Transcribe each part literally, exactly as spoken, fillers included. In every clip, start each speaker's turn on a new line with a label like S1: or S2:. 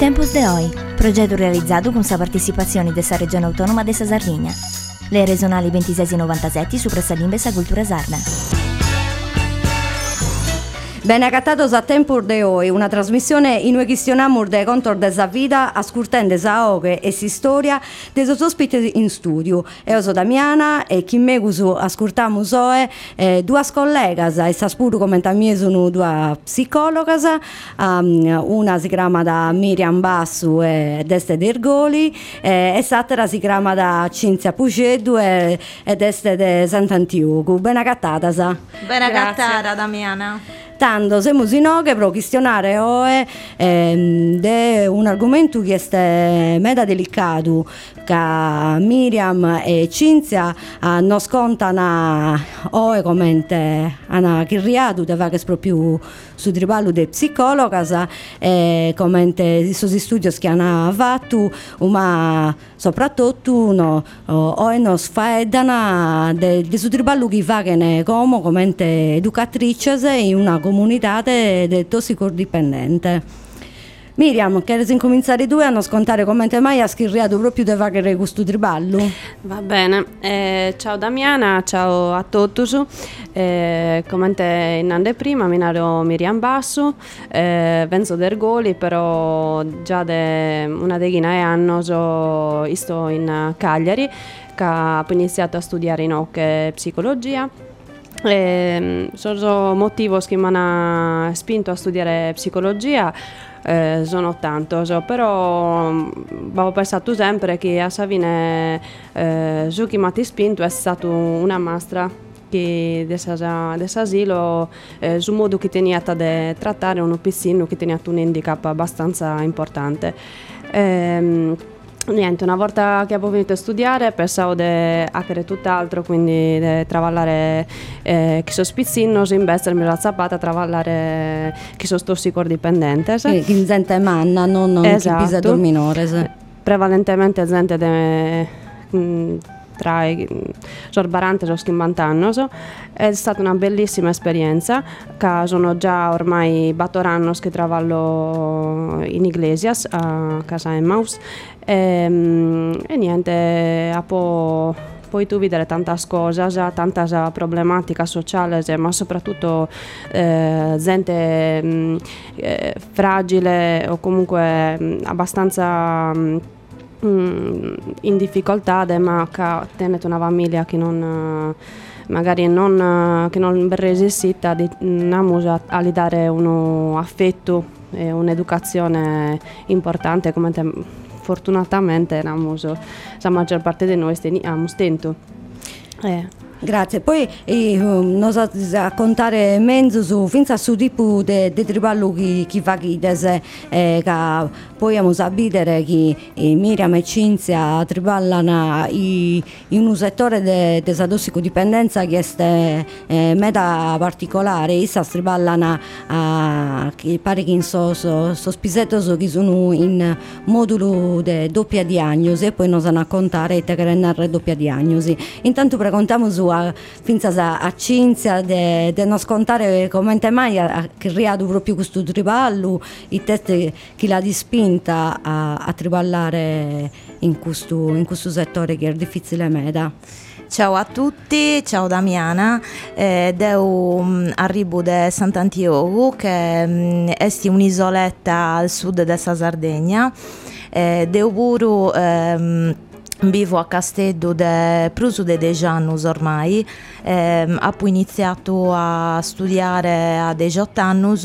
S1: Tempus de Hoy, progetto realizzato con la partecipazione della Regione Autonoma della Sardegna. Le regionali ventisei e novantasette su Pressalimbe e Cultura Sarda.
S2: Bene accattato a Tempus de Hoy, una trasmissione in cui questionamos de contor della vita, ascoltando sa oghe e si storia dei suoi ospiti in studio. Io sono Damiana e chi me ascoltiamo soe eh, due collegas, e sa spuro come mie sono due psicologas, um, una si chiama da Miriam Bassu e Deste d'Ergoli eh, e l'altra si chiama da Cinzia Puceddu e, e Deste de Sant'Antioco. Ben accattata sa.
S3: Ben accattata Damiana.
S2: Tanto siamo in oggi per questionare oggi ehm, de un argomento che è meda delicato, che Miriam e Cinzia eh, nos contano oggi come hanno chirriato de vaghe proprio su triballo de psicologas e come i suoi studi che hanno fatto, ma soprattutto no, oggi nos faedano de, de su triballo che fanno come come educatrices in una comunità di tossicodipendente. Miriam, che incominciare tu a non scontare come mai ha schirriato proprio di fare questo triballo?
S4: Va bene, eh, ciao Damiana, ciao a tutti. Eh, come in anteprima, mi chiamo Miriam Bassu, eh, vengo da Ergoli, però già da una decina di anni so, sto in Cagliari, che ho iniziato a studiare in ocche psicologia. E, sono motivi che mi hanno spinto a studiare psicologia. Eh, sono tanto, so, però ho pensato sempre che a Savine eh, ciò che mi ha spinto è stato una mastra che dell'asilo eh, sul modo che tenia di trattare un piccino che tenia un handicap abbastanza importante. Eh, Niente, una volta che avevo finito a studiare pensavo di fare tutt'altro, quindi di travallare eh, chi sono spizzinos, invece mi ero zappata a travallare chi sono tossicodipendente.
S2: Che in gente manna, non
S4: esatto.
S2: Chi pisa minore.
S4: Prevalentemente gente de, mh, tra i sorbarantes o schimbantannos. È stata una bellissima esperienza, che sono già ormai quattro anni che travallo in Iglesias a Casa Emmaus e, e niente, a po' poi tu vedere tante cose, tante problematiche sociali, ma soprattutto eh, gente mh, eh, fragile o comunque mh, abbastanza mh, in difficoltà, ma che tenete una famiglia che non magari non che non resistita di namusa a gli dare uno affetto e un'educazione importante come te, fortunatamente namuso la maggior parte di noi stiamo stento eh.
S2: Grazie, poi eh, non so raccontare mezzo su fin a su tipo di triballo che chi fa chi dese eh, che poi abbiamo saputo che eh, Miriam e Cinzia triballano in un settore della tossicodipendenza che è eh, meta particolare. Issa triballano a che pare che in so, so, so spisettos che sono in modulo di doppia diagnosi e poi non sanno raccontare che è doppia diagnosi. Intanto precontiamo su finza a Cinzia de, de non scontare come mai ha creato proprio questo triballo, i test che l'ha dispinta a, a triballare in questo, in questo settore che è difficile meda.
S3: Ciao a tutti, ciao Damiana, eh, io um, arrivo da Sant'Antioco che um, è un'isoletta al sud della Sardegna, eh, devo pure um, vivo a Casteddu da più di dieci anni ormai, eh, ho iniziato a studiare a diciotto anni,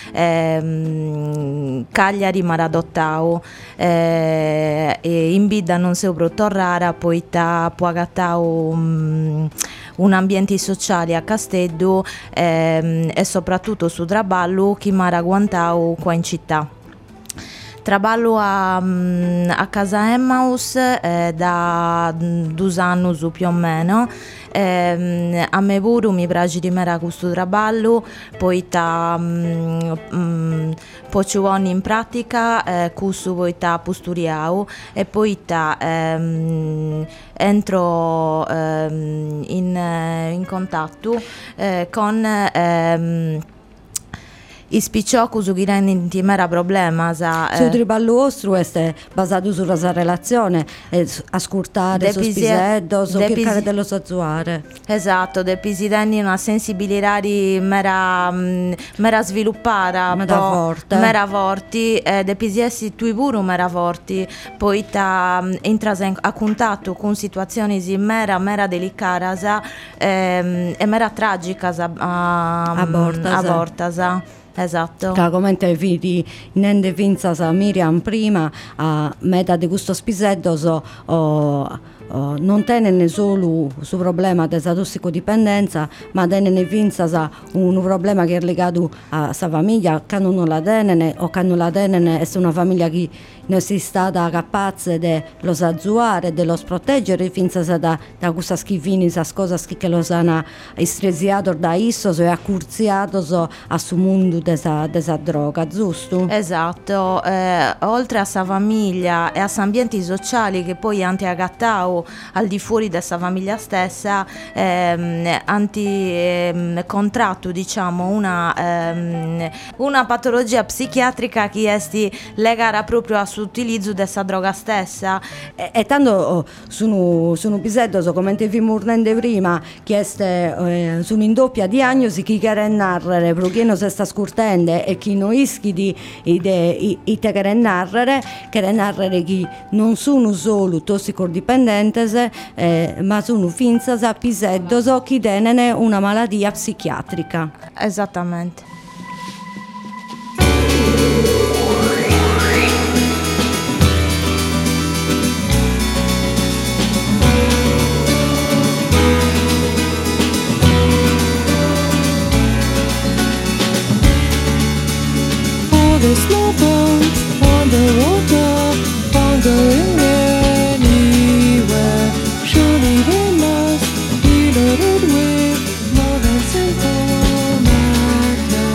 S3: eh, Cagliari mi ha adottato eh, e in vita non si può tornare, poi ho pagato um, un ambiente sociale a Casteddu eh, e soprattutto su traballo che mi ha ragguantato qua in città. Traballo a, a Casa Emmaus eh, da due anni più o meno. Eh, a me pure mi piace di me questo traballo, poi ta um, um, poi ci vuole in pratica, eh, questo poi ta posturiao e poi ta um, entro um, in, in contatto eh, con um, i spicciocus che rendono mera problema. Sa,
S2: Su
S3: eh.
S2: triballo vostro è basato sulla sa relazione, eh, ascoltare, su spiseddo, su che care dello sazzuare.
S3: Esatto, de pisidenti una sensibilità mera, mh, mera sviluppata,
S2: Mera
S3: po',
S2: forte.
S3: mera forti, eh, de pisiessi tui pure mera forti, poi ta entras a contatto con situazioni mera, mera delicadas ehm, e mera tragicas a, a,
S2: A bortas.
S3: a bortas. Esatto.
S2: Che come te vedi nende finza sa Miriam prima a meta di questo spiseddo so, oh, oh, non tenen solo su problema della tossicodipendenza, ma tenen finza sa un problema che è legato a sa famiglia, che non la tenen o che non la tenen è una famiglia che non si stata capace di lo azzuare, di lo proteggere finza sa da, da questa schifini, sa cosa che lo hanno istresiato da isso e accurziato so, a su mondo della droga, giusto?
S3: Esatto, eh, oltre a sa famiglia e a sa ambienti sociali che poi anti agattau al di fuori della famiglia stessa, ehm, anti ehm, contratto diciamo una, ehm, una patologia psichiatrica che è legata proprio all'utilizzo della droga stessa.
S2: E, e tanto oh, sono, sono piseddo, so, come ti fimo urnende prima, che este, eh, sono in doppia diagnosi chi chiede narrare, perché non si sta scurtendo e chi non ischi di, di, di, di te chiede narrare, chiede narrare chi non sono solo tossicodipendenti, eh, ma sono finza a piseddo, so, chi tenen una malattia psichiatrica.
S3: Esattamente.
S5: The small boats on the water, wandering anywhere. Surely they must be loaded with more than simple matter.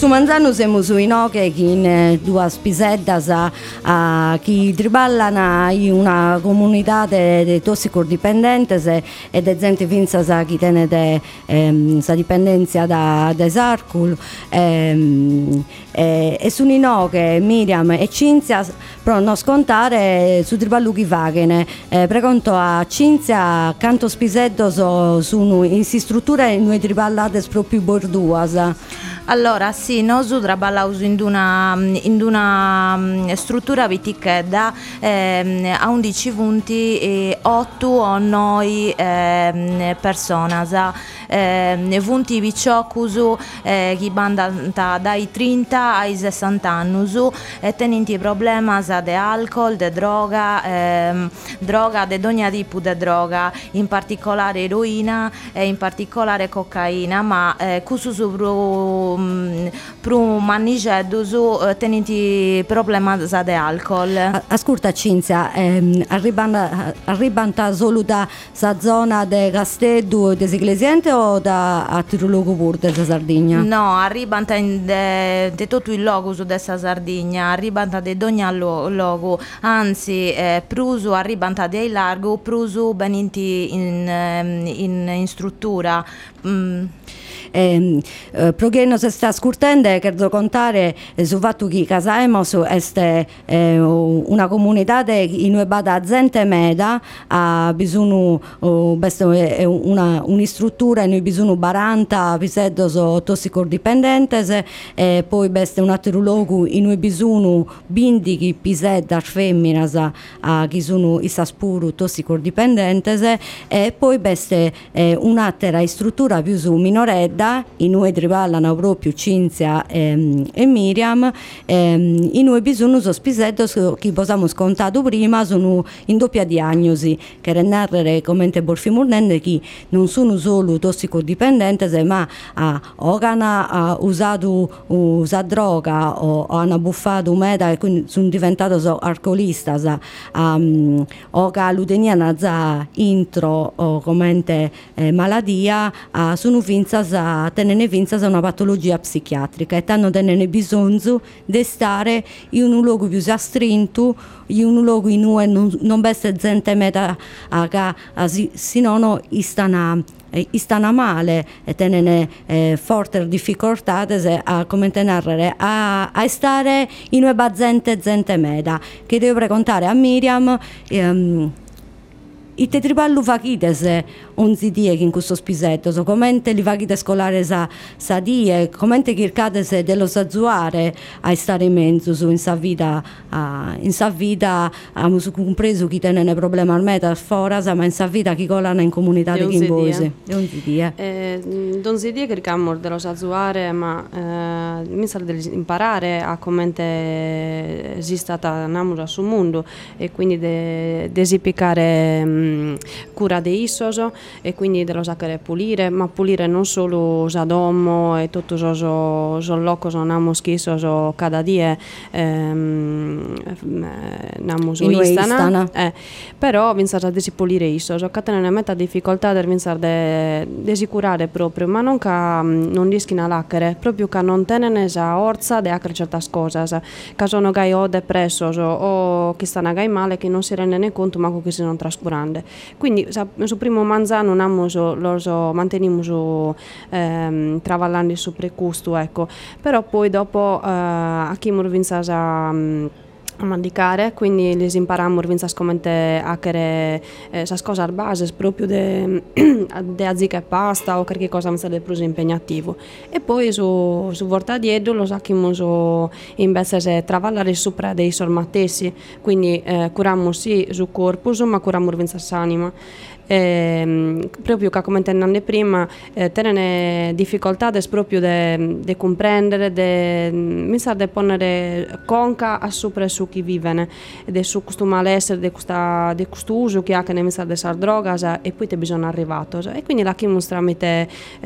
S2: manzano siamo su Inoche che in eh, due spiseddas a, a chi triballano in una comunità di tossicodipendenti e de gente finza sa chi tiene de, ehm, sa dipendenza da de Sarcul ehm, e, e su Inoche Miriam e Cinzia però non scontare su triballu chi vagene eh, preconto a Cinzia canto spiseddo so, su in si struttura in noi triballate proprio borduas.
S3: Allora sì, noi traballiamo in una, in una um, struttura vitichedda eh, a undici punti e otto o noi eh, persone, eh, punti viciocusu eh, che vanno dai trenta ai sessanta anni e tenenti problemi di alcol, di droga, eh, droga di ogni tipo di droga, in particolare eroina e in particolare cocaina, ma eh, questo su per un manigeddo su tenenti problema di alcol.
S2: Ascolta Cinzia, ehm, arrivano solo da sa zona de Casteddu e des Iglesiente o da altri luoghi pure della Sardegna?
S3: No, arrivano di tutto il luogo su dessa Sardegna, arrivano di ogni luogo, anzi eh, prusu arrivano dei largo, prusu benenti in, in, in struttura. Mm.
S2: Eh, eh, perché non si sta scurtendo credo contare eh, sul fatto che Casa Emos è eh, una comunità in cui bada gente meda ha bisogno oh, è una un'istruttura in cui bisogno quaranta piseddos tossicodipendenti e eh, poi è un altro luogo in cui bisogno venti piseddas femminas a chi sono i saspuru tossicodipendenti e poi è eh, un'altra struttura più su minoredda in cui triballano proprio Cinzia e, e Miriam ehm, in cui bisogno sono spiseddos che possiamo scontato prima sono in doppia diagnosi che rendere come Borfimurnende che non sono solo tossicodipendenti ma ah, o hanno usato usa droga o, o hanno buffato meda e quindi sono diventati so, alcolistas um, o che lo tenivano già intro o come eh, maladia uh, sono finza tenere vinza una patologia psichiatrica e hanno tenere bisogno di stare in un luogo più astrinto, in un luogo in cui non, non beste gente meta che se no stanno stanno male e tenere eh, forti difficoltà a come tenere a, a stare in una gente gente meta che devo raccontare a Miriam ehm, i tetriballu fachites onzi die in questo spisetto, so commente li faghite scolare sa, sa die, commente chircate dello sazuare a stare in mezzo su in sa vita, uh, in sa vita abbiamo compreso chi tene problema al meta foras, ma in sa vita chi colana in comunità di Chimbosi. Onzi die.
S4: Eh, onzi die chircammo dello sazuare, ma eh, mi sa di imparare a commente esistata namura sul mondo e quindi de, desipicare mh, cura de issoso e quindi dello saccare pulire, ma pulire non solo usadomo e tutto so so loco so namo schiso so cada die ehm, namo so istana eh, però vinsar di pulire iso so catene ne metta difficoltà del vinsar de, de sicurare proprio ma non ca non rischina l'accere proprio ca non tenene sa orza de accre certas cosas ca sono gai o depresso so, o che stanno gai male che non si rende ne conto ma che si non trascurande quindi sa, su primo manzano non amo so, lo so, manteniamo so, ehm, travallando su precusto ecco però poi dopo eh, a chi morvinza sa um, a mandicare, quindi les imparammo vinzas commente a che eh, sas cose al base proprio de, de azica e pasta o qualche cosa mi de più impegnativo e poi su su vorta dietro lo sacchimo so invece se travallare sopra dei sormatessi quindi eh, curammo sì su corpus ma curammo vinzas anima eh, proprio che come tennande prima eh, tenere difficoltà des proprio de, de comprendere de mi sa de ponere conca a sopra su chi vive ed su questo malessere di questo uso che ha che ne mi sa de sar drogas e poi te bisogna arrivato e quindi la chiamo tramite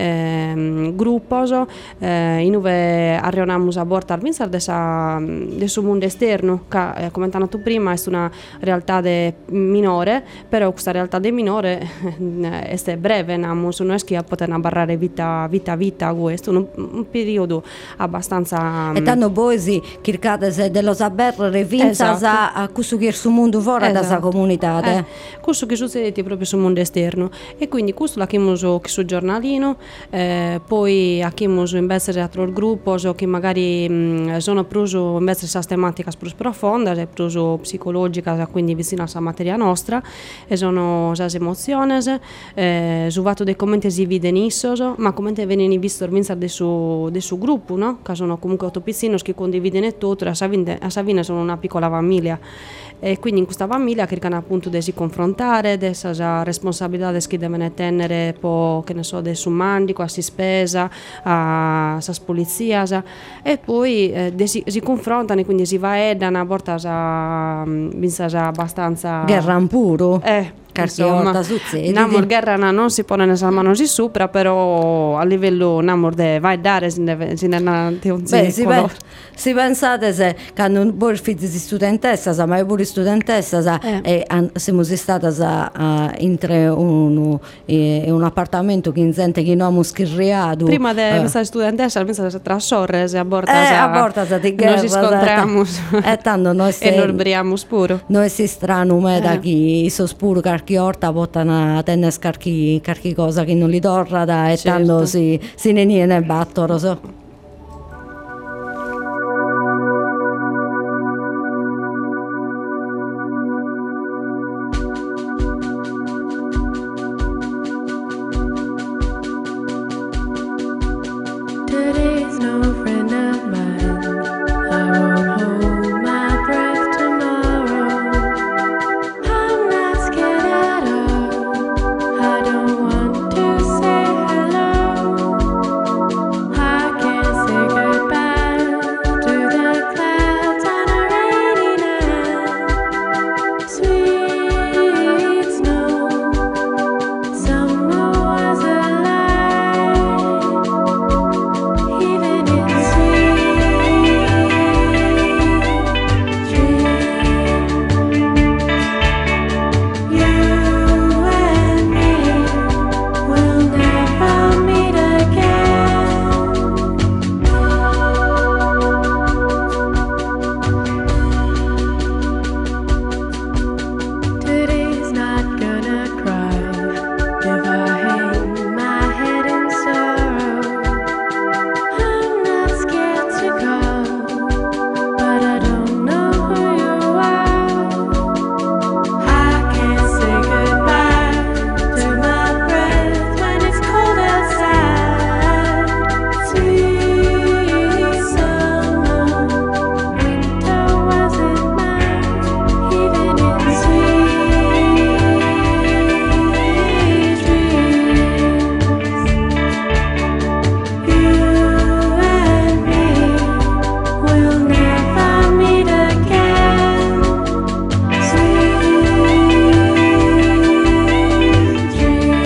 S4: eh, gruppo eh, in dove arriviamo a portare mi sa del suo mondo esterno che eh, come detto prima è una realtà de minore però questa realtà de minore sempre è breve, namus, non è che poter barrare vita vita vita questo, un, un periodo abbastanza...
S2: E tanto poi si cercate dello sapere finza
S4: Esatto.
S2: a questo che è sul mondo fuori da questa
S4: Esatto.
S2: comunità.
S4: Eh, questo che succede proprio sul mondo esterno, e quindi questo l'abbiamo sul giornalino, eh, poi abbiamo invece altro gruppo so che magari mh, sono preso invece queste tematiche più profonde, è più psicologica, quindi vicina alla materia nostra, e sono le emozioni, eh, su fatto dei commenti si vede nisso, ma commenti vengono visti del suo, del suo gruppo, no? Che sono comunque otto piccini che condividono tutto, a Savine, a Savine sono una piccola famiglia, e quindi in questa famiglia cercano appunto di si confrontare, di essere responsabilità che devono tenere, po, che ne so, del suo mandico, a si spesa, a sa polizia, e poi eh, si, si confrontano e quindi si va e da una volta abbastanza
S2: Guerra puro.
S4: eh
S2: Carchi
S4: insomma,
S2: orta succede.
S4: Namor guerra non si pone nella mano si sopra, però a livello Namor de vai dare si deve si ne un
S2: Beh, si, pe- si pensate se che non voi figli di studentessa, ma io pure studentessa,
S4: Eh.
S2: e an- siamo stati uh, in un, eh, un appartamento che in gente che non abbiamo schirriato.
S4: prima di
S2: eh.
S4: questa studentessa pensa se tra sorre se aborta
S2: Eh,
S4: sa-
S2: aborta sa di guerra,
S4: non si scontriamo
S2: e tanto noi
S4: e
S2: se-
S4: non obriamo puro.
S2: Noi si strano meda
S4: Eh.
S2: chi sospuro carchi orta portano a tenere carchi, carchi cosa che non li torra da e
S4: Certo.
S2: tanto si, si ne ne battono so.
S5: Today's no friend of mine. I won't hold my breath tomorrow. I'm not scared at all. I don't want to say hello. I can't say goodbye to the clouds on a rainy night. Sweet snow, summer was a lie. Even in sweet dreams, you and me will never meet again. Today's not gonna cry if I hang my head in sorrow. I'm not scared to go, but I don't know who you are. I can't say goodbye to my breath when it's cold outside. Sweet summer, winter wasn't mine, even in sweet dreams. You and me will never meet again. Sweet dreams.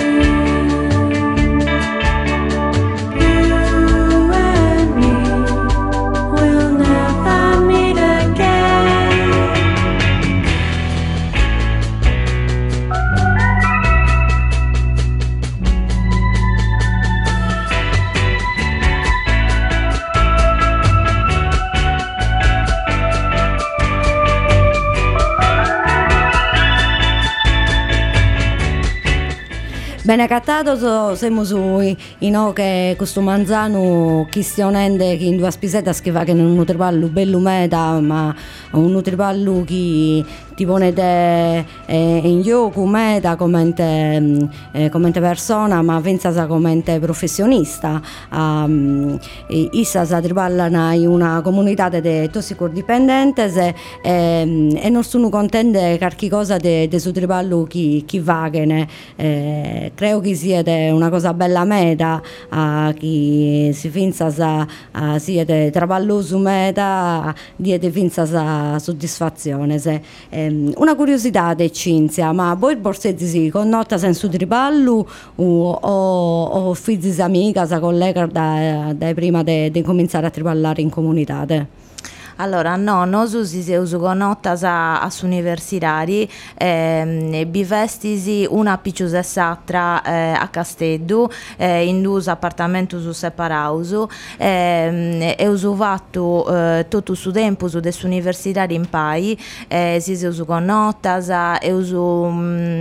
S5: You and me will never meet again.
S2: Bene cattato so, siamo su in o che questo manzano questionende che in due spisette scriva che non un nutripallo bello meta, ma un nutripallo che ti pone de, eh, in gioco meta come eh, come persona, ma pensa come professionista. Um, issa si tripallano in una comunità di tossicodipendenti e, e, e non sono contente qualche cosa di suo tripallo che, che vagane. Eh, credo che sia una cosa bella meta a chi si finza sa a siete traballoso meta diete finza sa soddisfazione se, ehm, una curiosità de Cinzia, ma voi borsezzi si connota senso tripallo o, o, o figli amica sa collega da, da prima di cominciare a tripallare in comunità?
S3: Allora, no, nosu si seus connotas a, a s'universitari, eh, bivestisi una piccius e s'atra eh, a Casteddu, eh, in dus appartamentus separaus, eh, eus fattu eh, totu su tempus de s'universitari in pai, eh, si seus connotas, eus mm,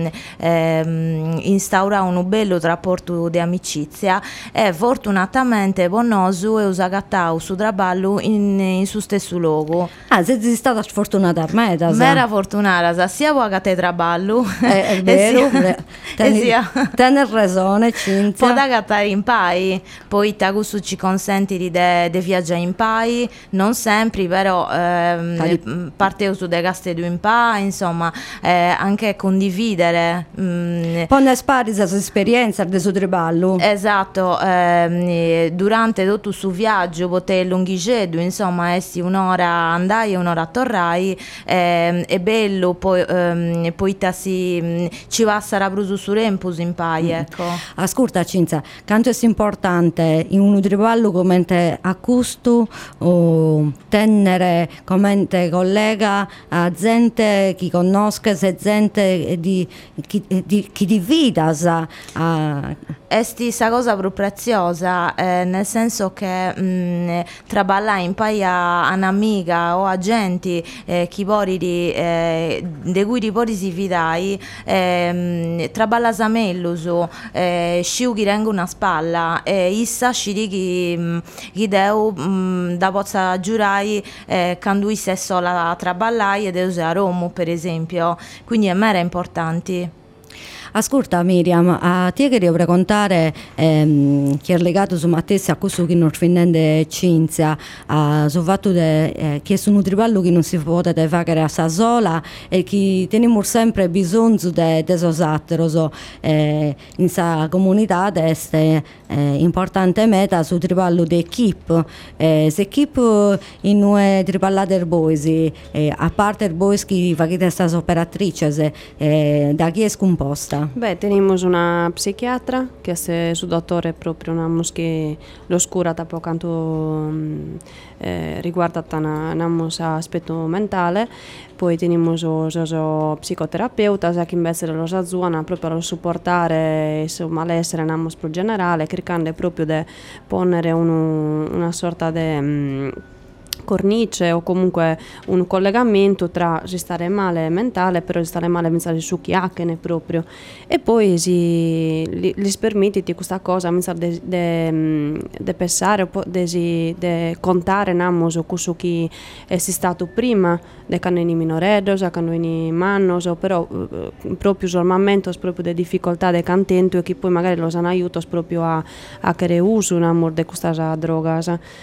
S3: eh, instaurau unu bellu rapportu de amicizia e fortunatamente po nosu eus agattau su traballu in, in su stesso logo.
S2: Ah, sei stata sfortunata a me, da
S3: Mera fortunata, sia po agate traballu,
S2: è vero,
S3: e
S2: teni,
S3: sia
S2: teni ragione, Cinzia.
S3: po agattare in pai, poi ta questo ci consenti di de, de viaggiare in pai, non sempre, però ehm, parteu su de Casteddu in pai, insomma, eh, anche condividere. Mm,
S2: Poi spari questa esperienza del suo traballo.
S3: Esatto, ehm, durante tutto su viaggio potei lunghigedu, insomma, essi un'ora andai e un'ora torrai, ehm, è bello, poi, ehm, poi ta si ci va a sarà brusu su rempus in pai, ecco.
S2: Ascolta, Cinzia, quanto è importante in un traballo come te accusto o tenere come te collega a gente che conosca, se gente di chi di, chi di vidas a, a
S3: Esti sa cosa più preziosa, eh, nel senso che mh, traballare in pai a un'amica o a gente eh, chi pori di, eh, de cui ti pori si fidai, eh, traballa samellus, eh, sciu chi tengo una spalla e issa scidi chi, chi deu mh, da pozza giurai eh, quando issa è sola a traballare ed è a Roma per esempio, quindi è mera importante.
S2: Ascolta Miriam, a te che devo raccontare ehm, che è legato su Mattesi a questo che non finende Cinzia, uh, sul fatto de, eh, che è un triballo che non si può fare a sa sola e che teniamo sempre bisogno di questi altri eh, in sa comunità è eh, importante meta sul triballo di equip eh, se equip in un triballato boys eh, a parte il boys che fa che queste operatrici eh, da chi è scomposta.
S4: Beh, tenemos una psiquiatra che è su dottore proprio una che lo scura da poco quanto eh, riguarda un aspetto mentale, poi tenemos o psicoterapeuta che invece lo zona proprio lo supportare il suo malessere namos pro generale, cercando proprio di ponere uno, una sorta di cornice o comunque un collegamento tra si stare male mentale però si stare male pensare su chi ha che ne proprio e poi si li, li permettiti questa cosa pensare di pensare di contare namo su questo chi è stato prima di canoni minoredos a canoni mannos però eh, proprio sul momento proprio di difficoltà di cantento e che poi magari lo sanno aiuto proprio a a che uso namo di questa droga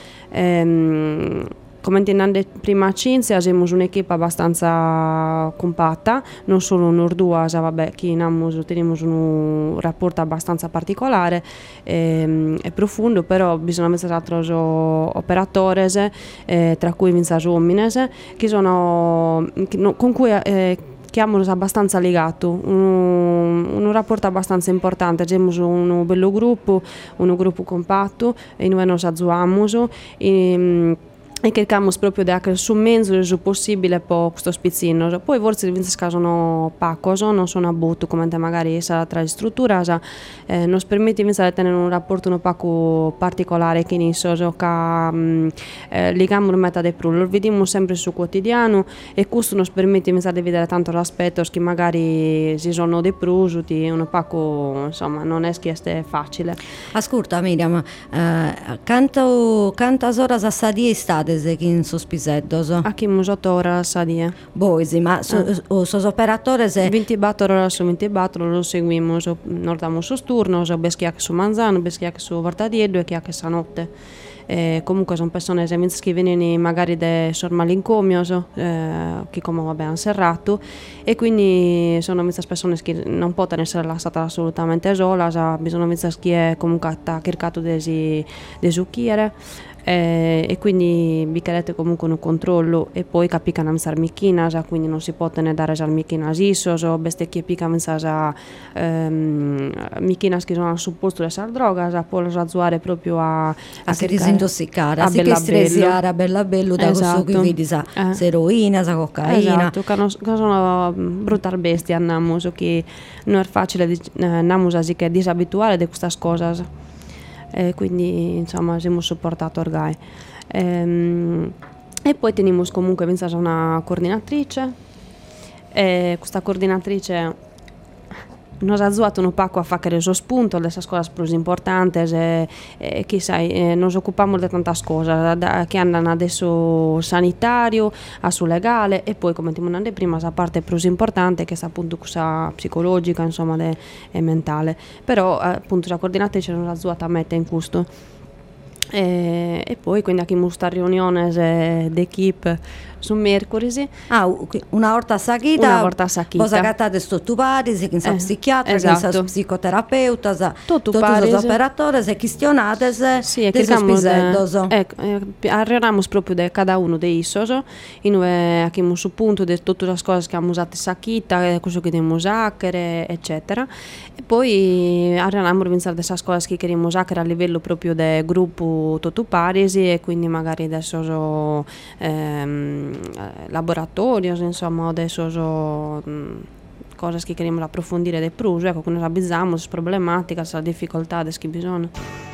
S4: ehm come intendendo prima Cinzia, siamo un'equipe abbastanza compatta, non solo noi due, vabbè, che teniamo un rapporto abbastanza particolare e, e profondo, però bisogna mettere altri operatori, eh, tra cui Vinza Uomines, che sono, che, no, con cui eh, chiamo abbastanza legato, un, un rapporto abbastanza importante, abbiamo un bello gruppo, un gruppo compatto, e noi nos azzuamo e e cerchiamo proprio di avere su mezzo il possibile per questo spizzino. Poi forse in questo caso sono poco, non sono abuto come magari sarà tra le strutture, eh, nos permette di tenere un rapporto un poco particolare che inisso, che eh, legamo il metà del prullo, lo vediamo sempre sul quotidiano e questo nos permette di vedere tanto l'aspetto che magari si sono dei prusuti, un poco, insomma, non è che è facile.
S2: Ascolta Miriam, eh, quanto, quantas ore a stadia state che in sospiseddos?
S4: Aquí otto ore a sadia.
S2: Bois, ma so, ah. os so operatores
S4: veintiquattro ore su veintiquattro lo seguimmo, non diamo su turno, so beschiac su manzano, beschiac su vartadieddo e chiac sa notte. Eh, comunque sono persone che vengono magari da sormalincomio eh, che come abbiamo serrato e quindi sono queste persone che non possono essere lasciate assolutamente sola, bisogna che comunque ha cercato di succhiere e, e quindi biccherette comunque un controllo e poi capicano a sarmichinas, quindi non si può tenere dare al michinas isos o bestecchie pica a ehm, michinas che sono al supposto di essere drogas, poi lo azzuare proprio a, a,
S2: a si
S4: cercare-
S2: disintossicare,
S4: a
S2: a si che
S4: bella
S2: stresiare a bella bello da questo
S4: Esatto.
S2: che vedi sa
S4: Eh.
S2: sa eroina, sa cocaina.
S4: Esatto, che, non, che sono brutal bestia andiamo, che non è facile di, eh, andiamo a che disabituare di queste cose, e quindi insomma siamo sopportato ormai. Ehm, e poi teniamo comunque pensare a una coordinatrice, e questa coordinatrice nos ha aiutato un poco a fare lo spunto di queste cose più importanti e, e chi sai, eh, nos occupiamo di tante cose da, che andano adesso sanitario, a su legale e poi come ti andavo prima la parte più importante che è appunto questa psicologica insomma de, e mentale, però appunto la coordinatrice nos ha aiutato a mettere in questo. E, e poi quindi anche in questa riunione d'equipe su mercoledì.
S2: Ah, u- una volta saghita,
S4: Una volta saghita.
S2: Cosa cattate sto tu pari, se chi sa
S4: Eh,
S2: psichiatra, chi
S4: esatto.
S2: sa psicoterapeuta, sa
S4: Tutto
S2: tutti
S4: pari,
S2: os
S4: sì.
S2: operatori, se questionate se
S4: Sì, e
S2: de sos
S4: cercamos
S2: piseddos.
S4: de, ecco, eh, arriviamo proprio de cada uno de isos e noi abbiamo su punto di tutte le cose che abbiamo usato sacchita, cosa che dobbiamo usare, eccetera. E poi arriviamo a pensare delle cose che vogliamo usare a livello proprio del gruppo tutto parisi e quindi magari adesso ehm, laboratori, insomma, adesso mh, cose che vogliamo approfondire di più, ecco, che noi abbiamo, le problematiche, le difficoltà che bisogna.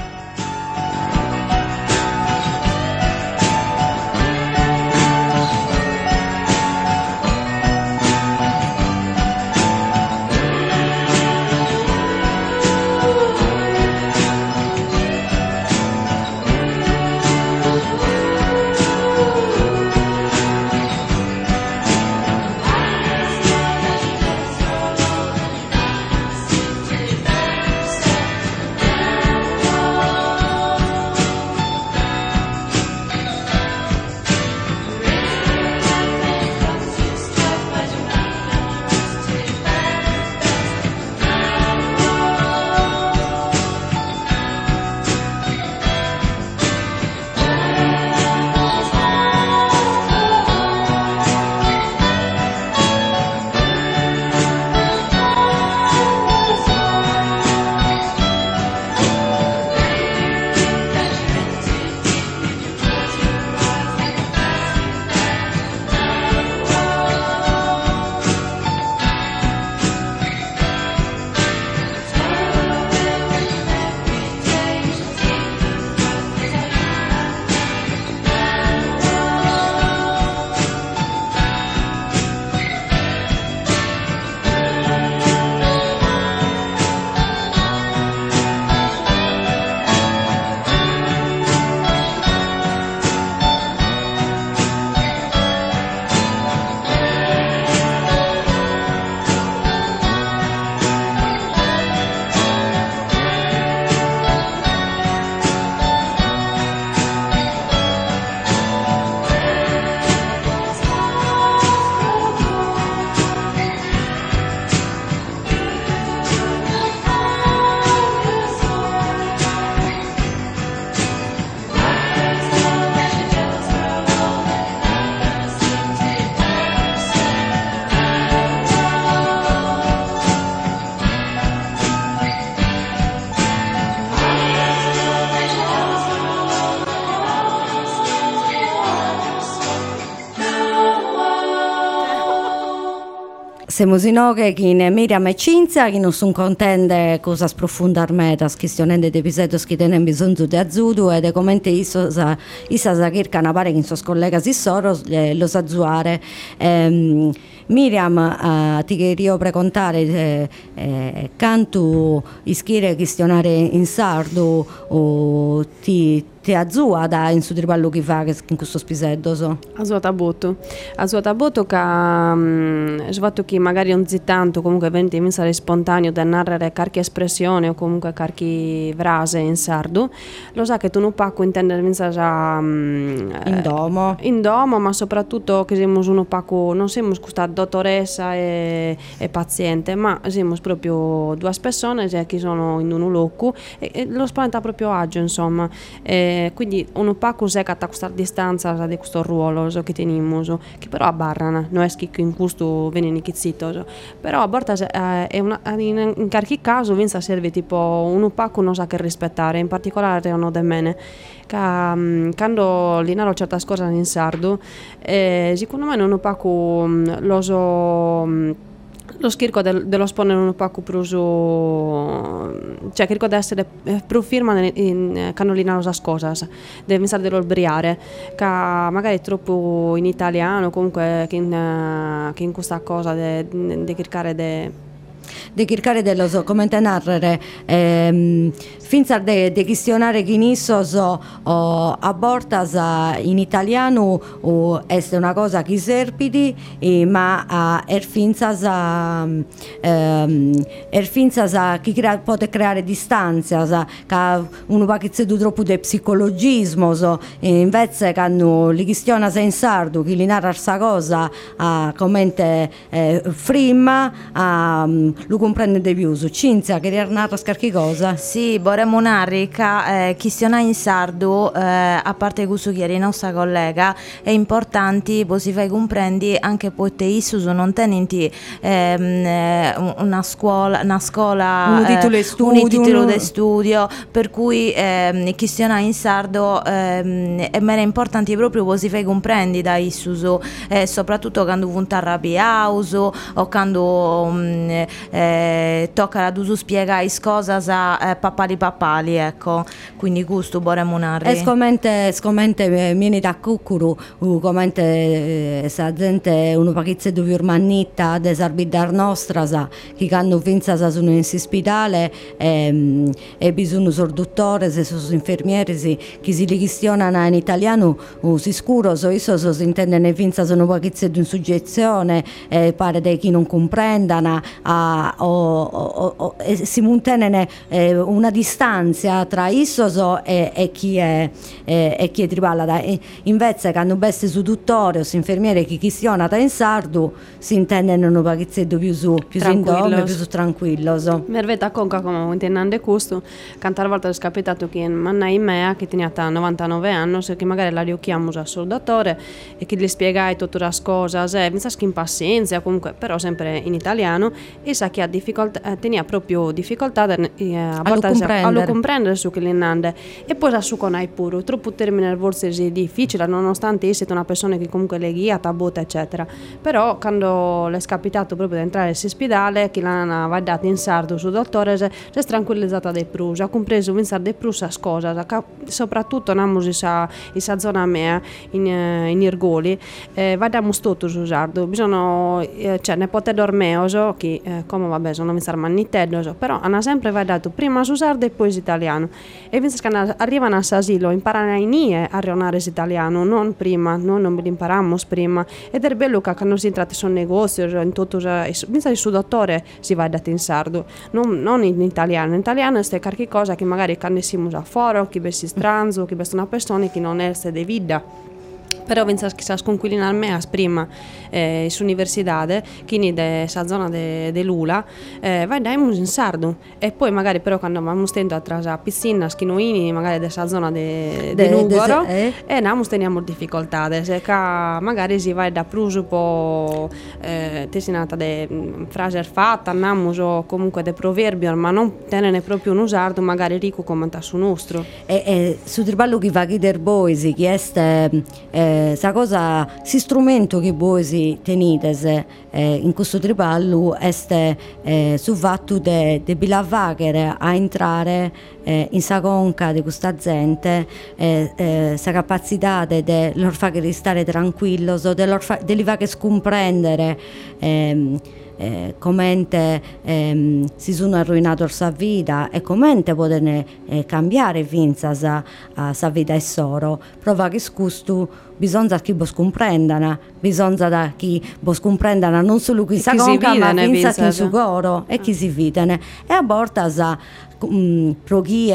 S2: Siamo in che in Miriam e Cinzia che non sono contente cosa sprofondarmente questionando di episodi che tenen bisogno di aiuto e di come issa issa cercano pare che i suoi colleghi si sono lo azzuare. Ehm, Miriam eh, ti queria precontare eh, eh, quanto ischire questionare in sardo o ti ti azzua da in su triballo che fa in questo spiseddo so.
S4: A sua tabotto, a sua tabotto che um, svatto che magari non zi tanto comunque venti pensare spontaneo da narrare qualche espressione o comunque qualche frase in sardo, lo sa che tu non pacco intendere pensare a um,
S2: In domo.
S4: in domo, ma soprattutto che siamo un pacco, non siamo questa dottoressa e, e paziente, ma siamo proprio due persone che sono in un luogo e, e lo spaventa proprio agio insomma. E, e quindi un po' cos'è che a questa distanza di questo ruolo so, che teniamo, so, che però abbarrano, non è che in questo viene zitto, so. Però a volte eh, è una, in, in qualche caso vinza serve tipo un po' che non sa che rispettare, in particolare uno de mene, che um, quando li narro certe cose in sardo, eh, secondo me non un po' che lo so... Lo schirco del, dello spone un po' pruso, cioè che ricorda essere più firma in, in canolina rosa scosas, deve pensare dell'olbriare, che magari è troppo in italiano, comunque che in, che in questa cosa di cercare di...
S2: di cercare dello so, come te narrare ehm, finza de, de questionare chi nisso so o abortas in italiano o è una cosa che serpidi eh, ma a er finza sa ehm, er finza sa chi crea, può creare distanza sa, che uno va che c'è troppo di psicologismo so, e invece che hanno li questiona in sardo chi li narra sta cosa a commente eh, frima a lo comprende di più. Cinzia, che narra qualche cosa?
S3: Sì, vorremmo narrare che eh, chi sia in sardo, eh, a parte questo che era il nostro collega, è importante, poi si fa comprendi anche poi te issus non tenenti ehm, una scuola, una scuola,
S2: un titolo di studio,
S3: un titolo di studio, per cui ehm, chi sia in sardo ehm, è meno importante proprio poi si fa comprendi da issus, eh, soprattutto quando vunt arrabbiaus o quando mh, eh, tocca ad uso spiegare cose a eh, papali papali, ecco, quindi gusto vorremmo narrare.
S2: E scomente, scomente vieni da cucuru, scomente sa gente uno pacchizze di urmanitta desarbidar nostra sa, che hanno vinza sa sono in ospedale e, e bisogno sor dottore, se sono infermieri si, che si richestionano in italiano uh, si scuro, so isso so, si intende ne vinza sono pacchizze di suggezione eh, pare di chi non comprendano a, o, o, o, e si mantiene eh, una distanza tra issoso e, e chi è e, e chi è triballa e invece che hanno beste su dottore o su infermiere che questionata in sardo si intendono un pacchizzetto più su più in dome più su tranquillo so.
S4: Merveta conca come intendendo questo cantare volta è capitato che manna in me che tenia novantanove anni che magari la riocchiamo al soldatore e che gli spiegai tutte le cose se mi sa che in pazienza comunque però sempre in italiano e sa che ha difficoltà eh, tenia proprio difficoltà eh, a, a, lo comprendere. a lo comprendere su che l'innande e poi a su con hai pure troppo termine forse è difficile nonostante siete una persona che comunque le guia tabota eccetera però quando le è capitato proprio di entrare in ospedale che l'hanno va data in sardo su dottore si è tranquillizzata dei prus ha compreso pensare dei prus a cosa soprattutto namo sa in sa zona mea in, in Irgoli eh, vadiamo tutto su sardo bisogna eh, cioè ne pote dormeoso che eh, come vabbè sono mi sarà mannitello però hanno sempre va dato prima su sardo e poi italiano e penso che arrivano all'asilo imparano in nie a rionare italiano non prima noi non li impariamo prima ed è bello che quando si entra su un negozio in tutto penso che su dottore si va dato in sardo non, non in italiano in italiano è qualche cosa che magari quando siamo a foro che bessi stranzo che bessi una persona che non è se devida però penso che si sconquilinar me a prima eh, su università quindi de sa zona de, de Lula eh, vai dai in sardo e poi magari però quando andiamo stendo atrás a piscina schinoini magari de sa zona de, de, de Lugoro eh? e andiamo teniamo difficoltà se magari si vai da pruso po eh, tesinata de frase fatta andiamo o comunque de proverbio ma non tenere proprio un sardo magari ricco come su nostro
S2: e, e su triballo che va chieder boisi che este eh, sa cosa si strumento che voi si tenite eh, in questo triballo è eh, sul fatto di de bilavaghere a entrare eh, in sa conca di questa gente eh, eh, sa capacità di loro fare stare tranquillo so, di loro fare scomprendere ehm, Eh, commente ehm, si sono arruinato la sua vita e commente possono eh, cambiare vinza sa, a sa vita e soro prova che scusto bisogna che vos comprendano bisogna da chi vos comprendano non solo chi sa conca ma vinza che in su coro e chi si vitene e a borta sa um, proghie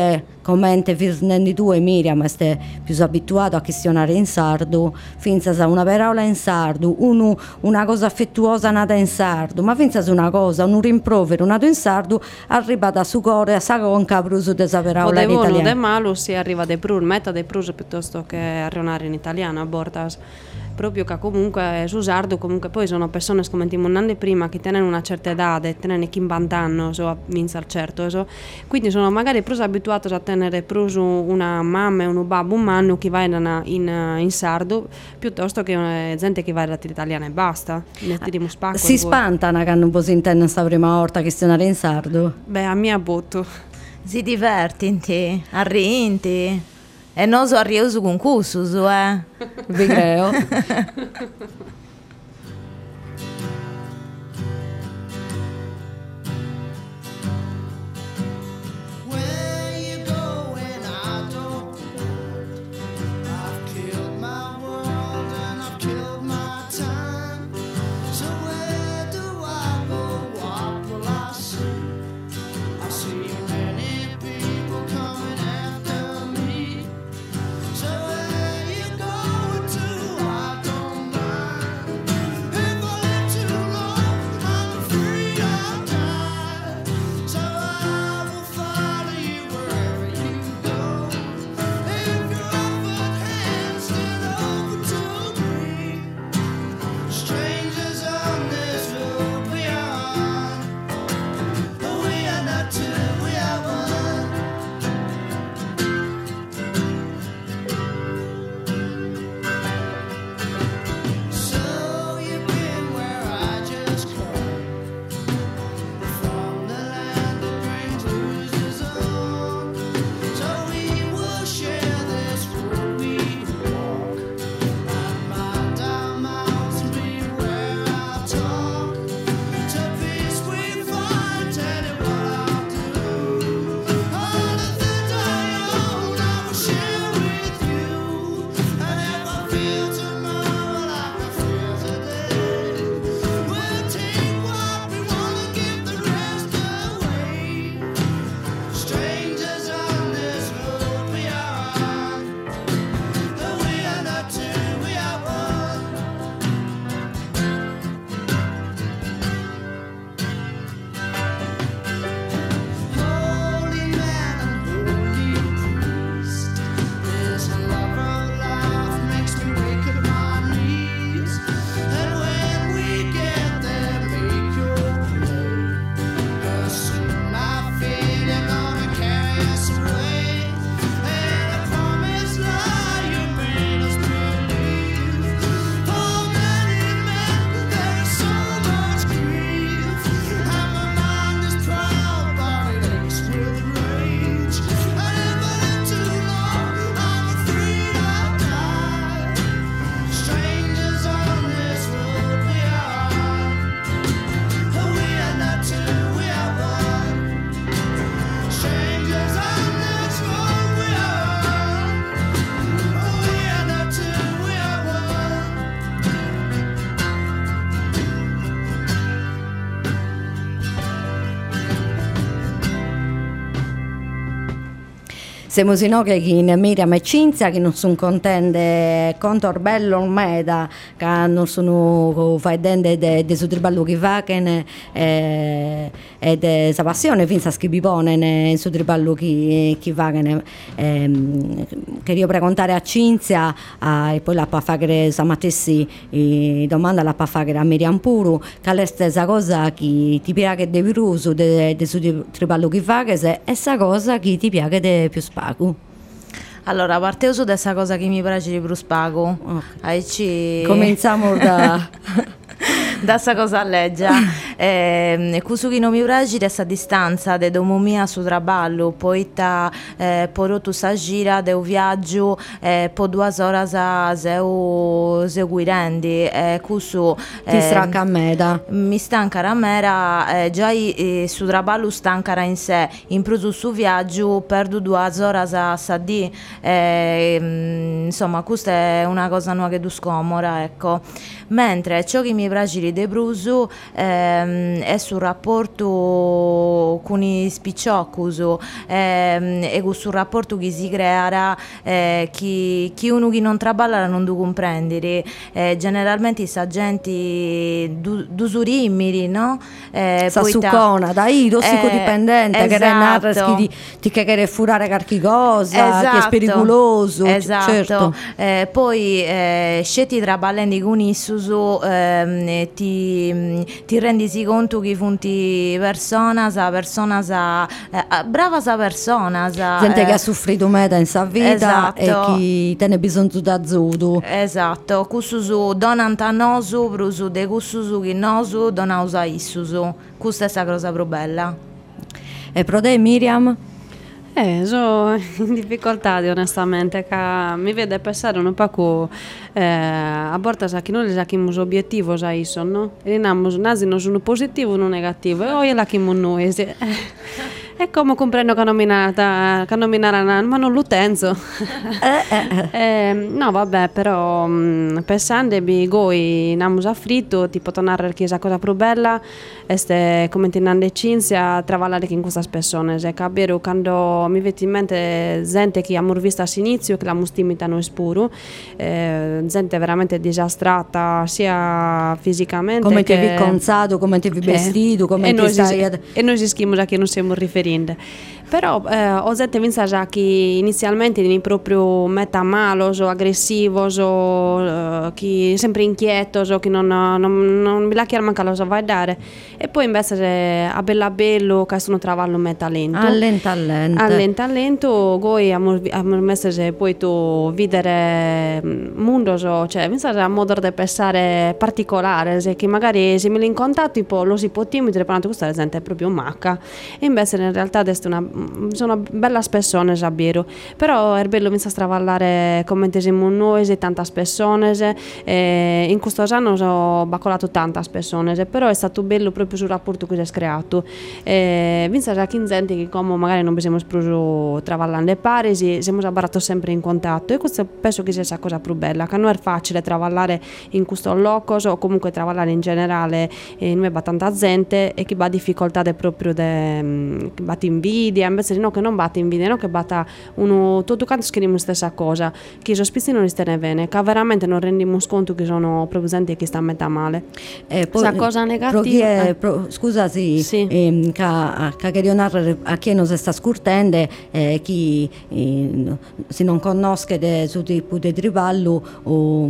S2: commente firnendi tu e Miriam ste più abituato a questionare in sardo, finza sa una parola in sardo, uno, una cosa affettuosa nata in sardo, ma finza sa una cosa, un rimprovero nato in sardo, arrivata su cuore a sa conca bruso de sa
S4: O
S2: parola
S4: de
S2: in
S4: buono o de
S2: italiano.
S4: malo si arriva de prur, meta de prus piuttosto che a rionare in italiano a bortas. Proprio che comunque su sardo comunque poi sono persone come ti monande prima che tenen una certa età, e tenen cinquanta anni so a vinza al certo so. Quindi sono magari più abituati a tenere più una mamma e un babbo un manno che va in, in, in sardo piuttosto che una gente che va in italiana e basta. Ne tiriamo spacco
S2: Si
S4: e poi-
S2: spantano che non si intende sta prima volta questionare in sardo.
S4: Beh, a mia botto.
S3: Si divertinti, arrinti. E non so arriuso con cussus, eh.
S2: Vi creo.
S6: Where you go when I don't? I've killed my world and I've killed my time. So where do I go? What will I see? I see many people coming after me. So where you going to? I don't mind. If I live too long, I'm afraid I'll die. So I will follow you wherever you go. If your offered hand stand open to me, strangers on this road we are. We are not two, we are one. So you've been where I just come, from the land that brings bruises on. So we will share this road we walk. And mind our mouths and beware our talk. To peace we find, tell you what I'll do. All the things I own I will share with you. And if I feel tomorrow like I feel today, we'll take what we want and give the rest away. Strangers on this road we are on. Though we are not two, we are one. Holy man and holy priest, this love of life makes me wake at my knees. And when we get there, make your play. 'Cause soon I feel you're gonna carry us away. And I promise lie you made us believe. Oh, many men, there is so much grief. And my mind is proud, but it aches with rage. And if I live too long, I'm afraid I'll die. Strangers on this road we are. We are not two, we are one. Strangers on this road we are. We are not two, we are one.
S2: Siamo sino che chi in Miriam e Cinzia che non sono contente contro bello meda che non sono faidende de, de su triballo che fa che ne eh, e de sa passione finza schibipone in su triballo che chi fa che ne ehm, che io precontare a Cinzia a, e poi la pa fare stamatessi e domanda la pa fare a Miriam Puru che all'este sa cosa che ti piace de viruso de, de su triballo che fa che se è sa cosa che ti piace de più spago.
S3: Allora, parte uso dessa cosa che mi piace di più spago.
S2: Ok.
S3: Aici
S2: Cominciamo da
S3: da sta cosa leggia e questo che non mi piace questa distanza de domo mia su traballo poi ta eh, porotu sa gira de un viaggio eh, po due ore sa seu seguirendi e questo
S2: ti stracca a meda.
S3: mi stanca la mera eh, già eh, su traballo stanca in sé in più su viaggio perdo due ore sa, sa di eh, mm, insomma questa è una cosa nuova che tu scomora ecco mentre ciò che mi piace di Brusu eh, ehm, è sul rapporto con i spicciocchus ehm, e sul rapporto che si crea eh, chi, chi uno che non traballa non do comprendere eh, generalmente sa gente du, dusurimiri no? Eh,
S2: Sa
S3: poi ta-
S2: succona, dai, tossicodipendente,
S3: eh,
S2: che rennare
S3: esatto.
S2: ti, ti che quere furare qualche cosa, che è
S3: Esatto.
S2: pericoloso,
S3: Esatto.
S2: certo.
S3: Eh, poi eh, scetti traballando con issusu ehm, ti, ti rendi conto che funti persona sa persona sa eh, brava sa persona sa,
S2: Gente
S3: eh,
S2: che ha soffrito meta in sa vita
S3: esatto.
S2: e chi te ne bisogno da zudu.
S3: esatto, cussusu donant a nosu prusu de cussusu che nosu donaus a issusu. Questa è la cosa più bella.
S2: E pro te Miriam?
S4: Eh, sono in difficoltà onestamente, che mi vede pensare un po' eh, a volte sa che noi le abbiamo obiettivi a isso, no? E abbiamo nasi non sono positivo o negativo, e poi la chiamo noi. Eh, è come comprendo che nominata, che nominare, ma non l'utenzo.
S2: Eh, eh, eh.
S4: Eh, no, vabbè, però mh, pensando che noi abbiamo affritto, tipo tornare a chiesa cosa più bella, este come tinande cinzia travallare con queste persone, è capire quando mi vede in mente gente che abbiamo visto all'inizio, che la mustimita noi spuro, eh, gente veramente disastrata sia fisicamente
S2: Come ti
S4: che
S2: vi conzato, come ti vi
S4: eh,
S2: vestito, come
S4: e
S2: ti
S4: noi
S2: stai
S4: si,
S2: ad-
S4: e noi si schimmo già che non siamo riferendo. Però eh, ho gente pensa già che inizialmente vieni proprio meta malos o aggressivos o eh, chi sempre inquietos o che non, non, non mi la chiaro manca lo so vai dare e poi invece a bella bello che sono travallo meta lento
S2: allenta allenta.
S4: allenta allento goi abbiamo messo poi tu vedere mondo so, cioè pensa a modo di pensare particolare se che magari se me li incontrato tipo lo si può timido e questa gente è proprio macca e invece in realtà adesso una sono bella persone Sabiero però è bello mi sa stravallare come siamo noi e tante persone e in questo anno ho baccolato tante persone però è stato bello proprio sul rapporto che si è creato e vinsa già che gente che come magari non abbiamo preso travallando le pari siamo abbarato sempre in contatto e questo penso che sia la cosa più bella che non è facile travallare in questo loco o comunque travallare in generale e noi abbiamo tanta gente e chi ha difficoltà è proprio de, che batte invidia invece di no che non batte invidia no che batta uno tutto canto scriviamo la stessa cosa che i sospizi non li stene bene che veramente non rendiamo conto che sono presenti e che sta a metà male
S2: Eh, poi,
S4: questa cosa
S2: pro chi
S4: negativa
S2: è-
S4: eh.
S2: pro- scusa sì,
S4: Sì.
S2: ehm, ca, ca che rionare a chi non si sta scurtende eh, chi eh, se non conosce de, su tipo di triballo o,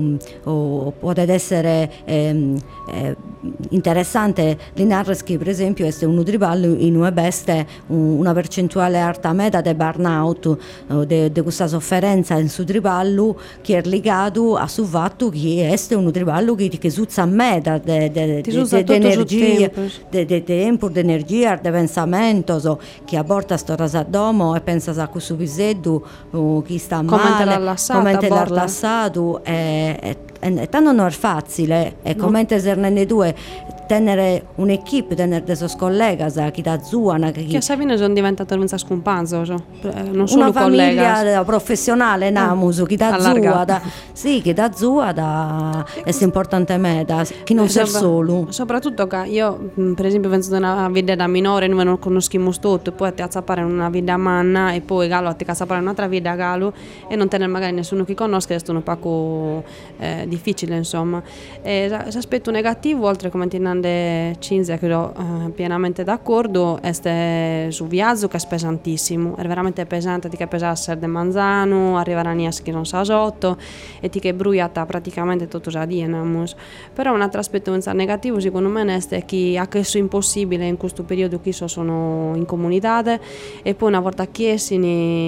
S2: o può essere ehm, eh, interessante l'inarres che per esempio è un triballo in una beste un- una percentuale alta meta di burnout di questa sofferenza in su triballo che è legato a su fatto che è un triballo che, che suzza a meta di
S4: Ti usa tutto su
S2: energia
S4: tempo.
S2: di tempo, di energia, di pensamento so, che a volte sto rasadomo e pensa a questo piseddu uh, chi sta
S4: Come te
S2: male
S4: l'ha lassato,
S2: come
S4: a
S2: te l'ha
S4: borda.
S2: lasciato e, e, e, e tanto non è facile e come te se ne due tenere un'equipe, tenere dei suoi colleghi chi da zuana che
S4: che a Savino sono diventato un scompanzo so. eh, non solo
S2: una famiglia
S4: collega
S2: professionale namus chi da
S4: allargata.
S2: zuada sì chi da zuada è importante meta chi non sei
S4: Sopra-
S2: solo
S4: soprattutto che io mh, per esempio penso di una vita da minore noi non conosciamo tutto e poi ti azzapare in una vita manna e poi galo ti azzapare in un'altra vita galo e non tenere magari nessuno che conosca è un po' eh, difficile insomma e l'aspetto negativo oltre come ti nande Cinzia che ero eh, pienamente d'accordo è su viaggio che è pesantissimo è veramente pesante ti che pesasse de manzano arrivare a Nias che non sa sotto e ti che bruiata praticamente tutto già di enamos però un altro aspetto negativo secondo me è che ha chiesto impossibile in questo periodo che so sono in comunità e poi una volta chiesi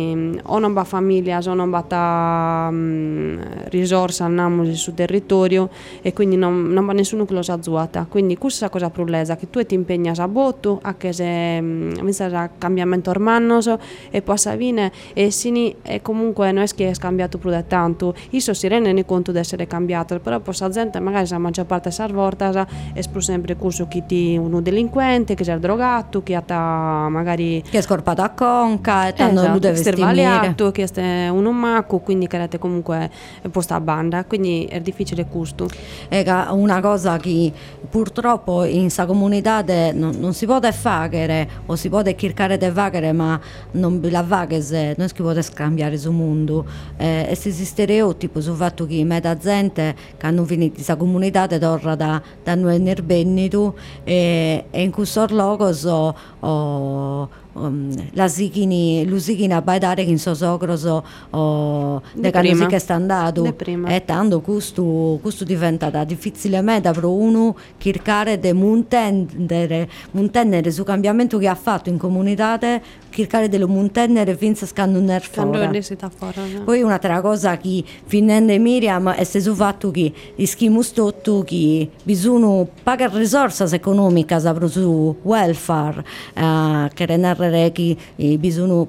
S4: o non va famiglia o non va um, risorsa andiamo sul territorio e quindi non, non va nessuno che lo sa zuata quindi questa è la cosa prolesa che tu ti impegni a botto a che se um, cambiamento ormannoso e poi a Savine e sini e comunque non è che è cambiato più da tanto io si rende conto di essere cambiato però poi la gente magari la maggior parte sa volta è sempre curso chi ti uno delinquente che si è drogato che ha magari
S2: che è scorpato a conca e tanto
S4: esatto,
S2: lo deve
S4: che è
S2: stimire
S4: sbagliato che è uno macco quindi che avete comunque posta a banda quindi è difficile questo.
S2: È una cosa che purtroppo in questa comunità non, non si può fare o si può cercare di fare, ma non la fare se non si può scambiare sul mondo. Eh, e si stereotipo sul fatto che metà gente che hanno finito questa comunità torna da, da noi nel Veneto e, e in questo luogo so, oh, Um, la sichini, lo sichini a baidare che in so sogro so oh, de quando che sta andato e tanto questo, questo diventa difficilmente per uno cercare di montendere montendere sul cambiamento che ha fatto in comunità, cercare di montendere finché scando un fuori. Poi un'altra cosa che finendo Miriam è sul fatto che ischimus tutto che bisogna pagare risorse economiche per il welfare uh, che renare che bisogna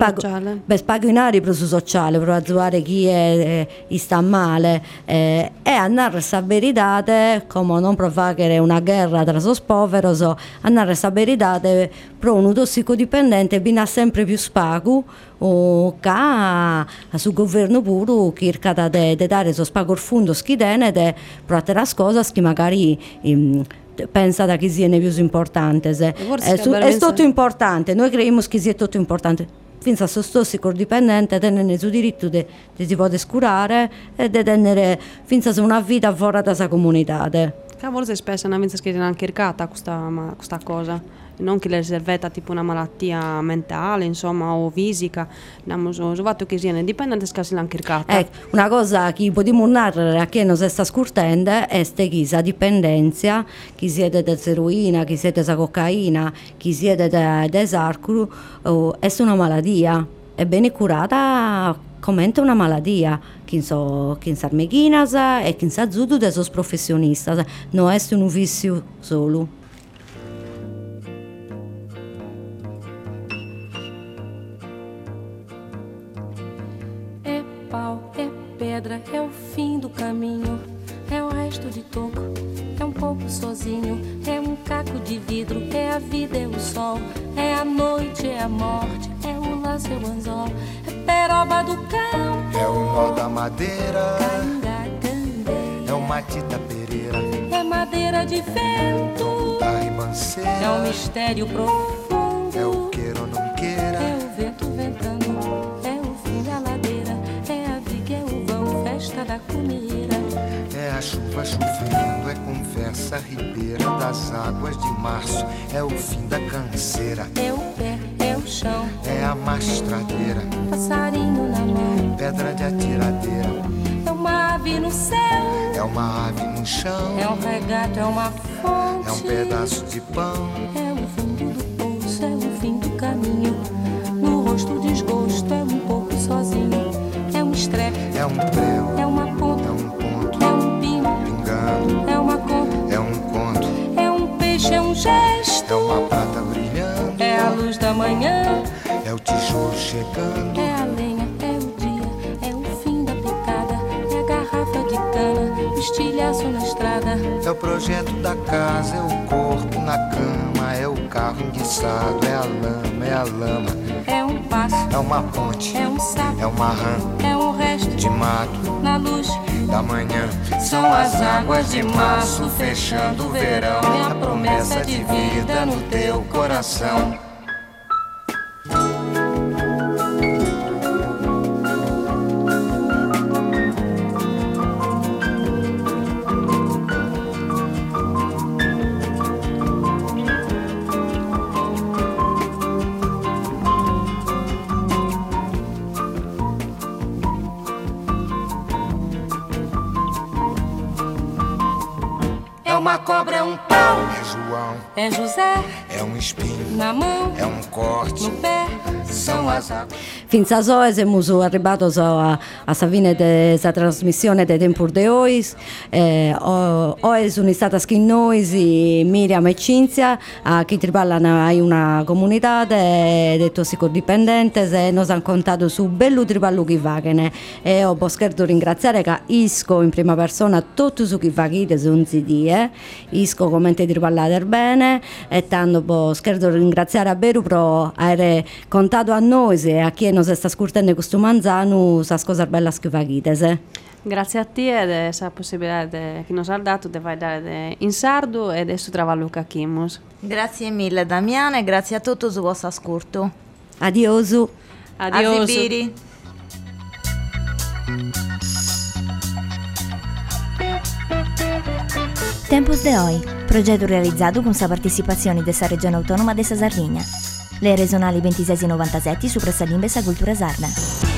S2: spaginare per il sociale per aiutare chi è, è, sta male eh, e andare a verità come non provocare una guerra tra i poveri, so, andare a verità per un tossicodipendente viene sempre più spago o che sul governo puro cerca di dare so spago fondo schidene per altre cose che magari um, pensa da chi sia ne più importante se. È, su, è tutto importante, noi crediamo che sia tutto importante finché sono tossico dipendente tenere il diritto di si può curare e di tenere finché una vita fuori da questa comunità.
S4: Che forse spesso non si è anche cercata questa, questa cosa, non che le servetta tipo una malattia mentale insomma o fisica, abbiamo so, so fatto che siano indipendenti che si l'hanno cercata.
S2: Ecco, una cosa che possiamo narrare a chi non si sta scurtendo è questa dipendenza, chi siete dell'eroina, chi siete della cocaina, chi siete dell'esarcolo, oh, è una malattia, è bene curata come una malattia, chi so, chi sa armeghinas e chi sa zudo dei suoi professionisti, non è un vizio solo.
S7: É pau, é pedra, é o fim do caminho, é o resto de toco, é um pouco sozinho, é um caco de vidro, é a vida, é o sol, é a noite, é a morte, é o laço, é o anzol, é peroba do cão,
S6: é o nó da madeira,
S7: Cangacandê,
S6: é o matita pereira,
S7: é madeira de vento,
S6: da ribanceira,
S7: é um mistério profundo,
S6: é o queira ou não queira,
S7: é o vento ventando, é o fim da ladeira, é a viga, é o vão, festa da cumeira,
S6: é a chuva chovendo, é conversa ribeira das águas de março, é o fim da canseira,
S7: é o pé, é o chão,
S6: é a mastradeira,
S7: passarinho na mão,
S6: pedra de atiradeira,
S7: é uma ave no céu,
S6: é uma ave no chão,
S7: é um regato, é uma fonte,
S6: é um pedaço de pão,
S7: é o fundo do poço, é o fim do caminho, no rosto desgosto, é um pouco sozinho, é um estrepe,
S6: é um prego,
S7: é uma ponta,
S6: é um ponto,
S7: é um pino,
S6: pingando,
S7: é uma conta,
S6: é um conto,
S7: é um peixe, é um gesto,
S6: é uma prata brilhando,
S7: é a luz da manhã,
S6: é o tijolo chegando,
S7: é a lenha, é o dia, é o fim da picada, é a garrafa de cana, o estilhaço na estrada,
S6: é o projeto da casa, é o corpo na cama, é o carro enguiçado, é a lama, é a lama,
S7: é um passo,
S6: é uma ponte,
S7: é um sapo,
S6: é uma rã
S7: é um resto
S6: de mato
S7: na luz
S6: da manhã,
S7: são as águas de março fechando o verão, é a promessa de vida no teu coração. É uma cobra, é um pau,
S6: é João,
S7: é José,
S6: é um espinho,
S7: na mão,
S6: é um corte,
S7: no pé,
S6: são as águas.
S2: Finza so siamo arrivati a, a fine di questa trasmissione dei Tempur de Ois. Eh, oggi sono stata con noi Miriam e Cinzia, a chi parlano in una comunità di tossicodipendenti e ci hanno contato su bello tripallo che vagene. E ho scherzo ringraziare che isco in prima persona tutti su chi vagite su un C D, eh? eh? Isco commente di parlare bene e tanto po scherzo ringraziare a Beru per aver contato a noi e a chi non si sta scurtando questo manzano sa cose belle che faghites.
S4: Grazie a te ed essa possibilità che nos ha dato di fare in sardo e adesso travallo cachimus.
S3: Grazie mille Damiana e grazie a tutti su vostro ascolto.
S2: Adiosu.
S4: Adios.
S3: Azibiri.
S1: Tempos de Hoy, progetto realizzato con la partecipazione della Regione Autonoma della Sardegna. Le regionali ventisei novantasette su Pressalimbe sa Cultura Sarda.